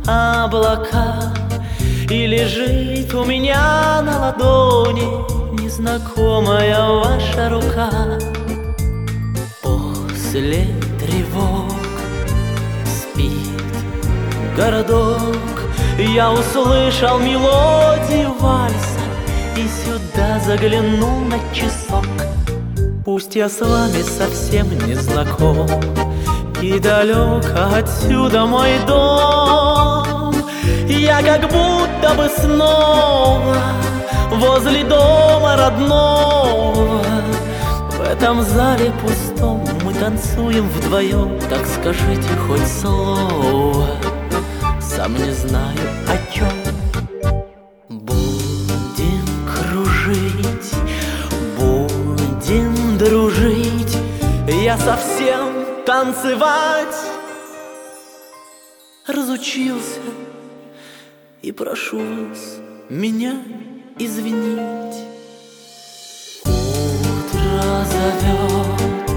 облака, и лежит у меня на ладони незнакомая ваша рука. После тревог спит городок, я услышал мелодию вальса и сюда заглянул на часок. Пусть я с вами совсем не знаком, и далеко отсюда мой дом, я как будто бы снова возле дома родного. В этом зале пустом мы танцуем вдвоем, так скажите хоть слово, сам не знаю о чем. Будем кружить, будем дружить, я совсем танцевать разучился, и прошу вас меня извинить. Утро зовет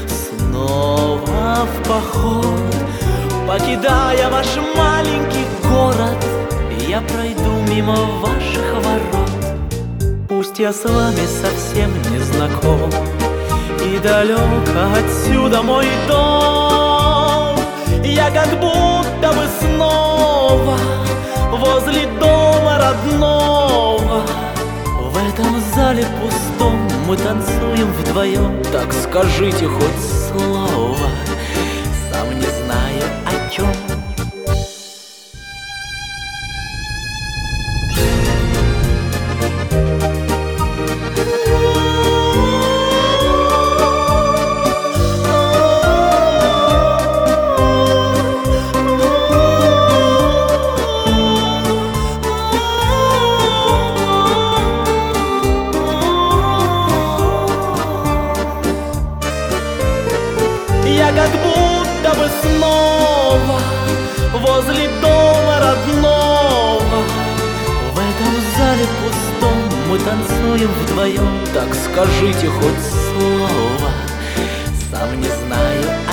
снова в поход, покидая ваш маленький город, я пройду мимо ваших ворот. Пусть я с вами совсем не знаком, и далеко отсюда мой дом, я как будто бы снова возле дома родного. В этом зале пустом мы танцуем вдвоем, так скажите хоть слово, сам не знаю о чем. Я как будто бы снова возле дома родного. В этом зале пустом мы танцуем вдвоем, так скажите хоть слово, сам не знаю